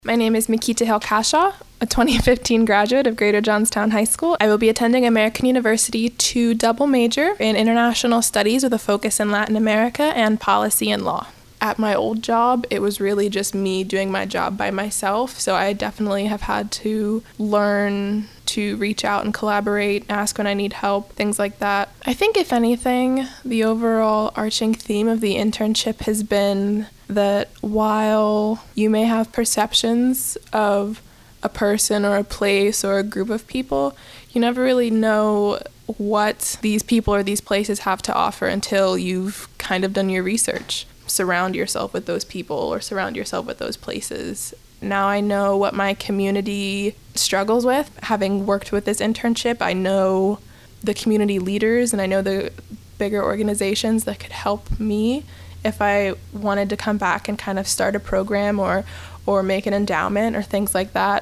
My name is Makita Hill-Kashaw, a 2015 graduate of Greater Johnstown High School. I will be attending American University to double major in international studies with a focus in Latin America and policy and law. At my old job, it was really just me doing my job by myself, so I definitely have had to learn to reach out and collaborate, ask when I need help, things like that. I think if anything, the overall arching theme of the internship has been that while you may have perceptions of a person or a place or a group of people, you never really know what these people or these places have to offer until you've kind of done your research. Surround yourself with those people or surround yourself with those places. Now I know what my community struggles with. Having worked with this internship, I know the community leaders and I know the bigger organizations that could help me if I wanted to come back and kind of start a program or make an endowment or things like that.